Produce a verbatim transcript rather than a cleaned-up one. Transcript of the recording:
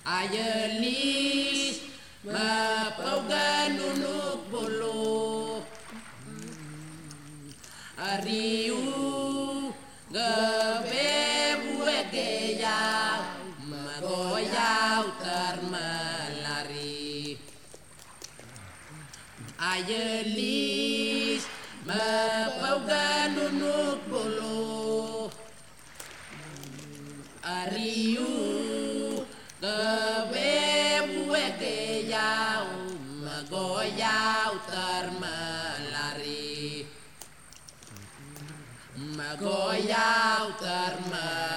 ayelis mapaugan unuk bulu ariu gebebu egeyau magoyau termelari ayelis mapaugan unuk bulu ariu gebebu egeyau magoyau termelari magoyau termelari